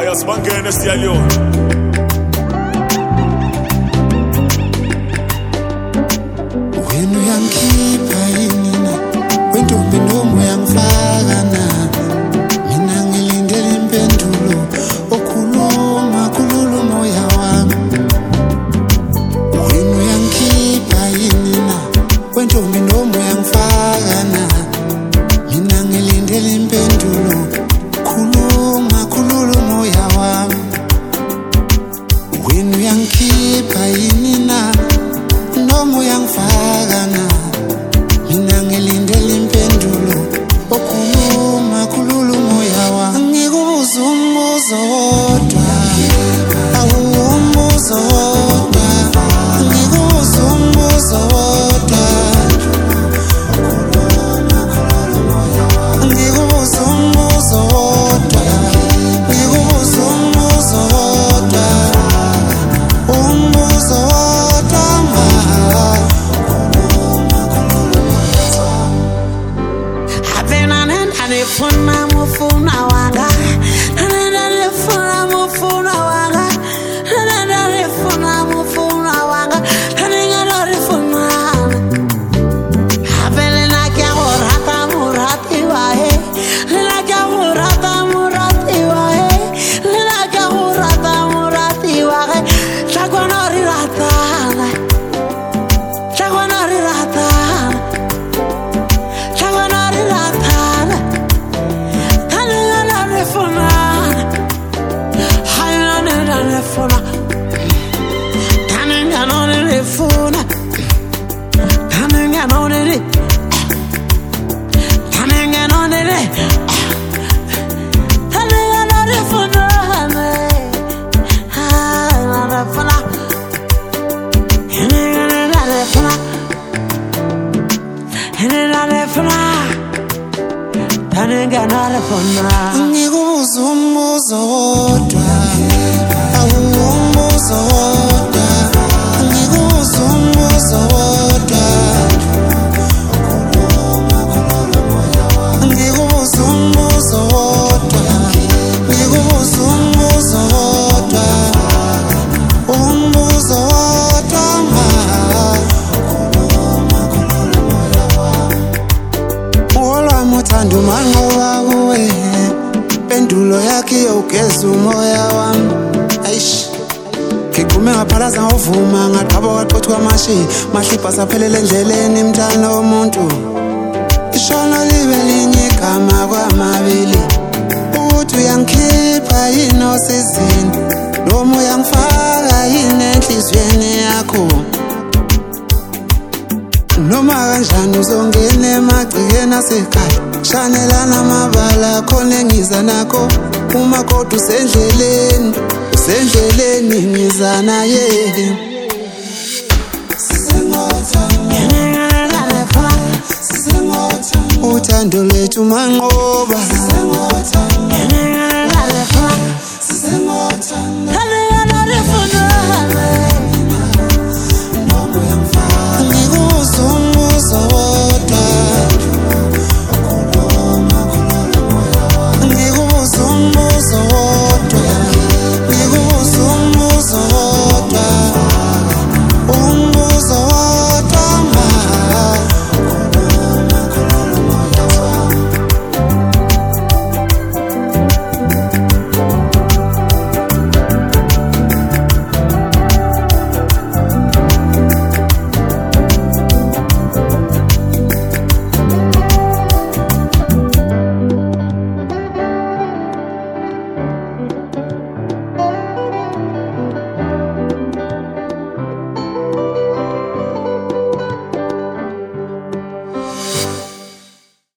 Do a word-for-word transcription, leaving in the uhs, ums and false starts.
ekhaya sibangene siyaliyona. Wena uyangikhipha yini na wentombi noma uyangifaka na mina ngilindele impendulo okhuluma khulula umoya wami. Wena uyangikhipha yini na wentombi noma uyangifaka na mina ngilindele impendulo khuluma khulula umoya wami. Wena uyangikhipha yini na noma uyangifaka na mina ngilindele impendulo okhuluma khulula umoya wami. Ngikubuza umbuzo wodwa awumbuzo wodwa ngikubuza umbuzo wodwa ngikubuza umbuzo wodwa ngikubuza umbuzo wodwa umbuzo wodwa ma Funa mufuna wanga nana funa mufuna wanga nana funa mufuna wanga nana funa habele na kya horata murati wae nana kya horata murati wae nana kya horata murati wae chakwana rirata chakwana rirata chakwana rirata Funa Tanenga on it Tanenga on it Tanenga on it Funa Tanenga Funa Tanenga Funa Tanenga on Funa Ngikubuza umbuzo wodwa awumbuzo wodwa ngikubuza umbuzo wodwa ngikubuza umbuzo wodwa ngikubuza umbuzo wodwa umbuzo wodwa ma olwami uthanda umanqoba kuwe impendulo yakhe ugeza umoya wami. Aish ngigume ngaphalaza ngovuma ngaqhaba kwaqothwa amashi mahlipha saphelele endleleni mntana womuntu ishono libe linye igama kwamabili uthi uyangikhipha yini osizini noma uyangifaka yini enhlizweni yakho noma kanjani uzongena emagcikeni asekhaya shanelana amabala khona engiza nakho uma kodwa usendleleni usendleleni ngiza naye uthando lethu manqoba